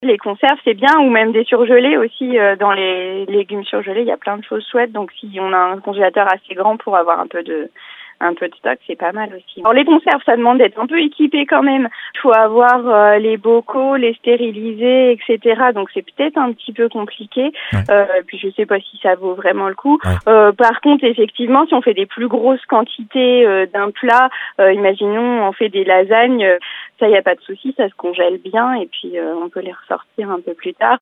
Les conserves, c'est bien, ou même des surgelés aussi. Dans les légumes surgelés, il y a plein de choses chouettes. Donc, si on a un congélateur assez grand pour avoir un peu de stock, c'est pas mal aussi. Alors, les conserves, ça demande d'être un peu équipé quand même. Il faut avoir les bocaux, les stériliser, etc. Donc, c'est peut-être un petit peu compliqué. Ouais. Puis, je sais pas si ça vaut vraiment le coup. Ouais. Par contre, effectivement, si on fait des plus grosses quantités d'un plat, imaginons, on fait des lasagnes, ça, il n'y a pas de souci, ça se congèle bien et puis on peut les ressortir un peu plus tard.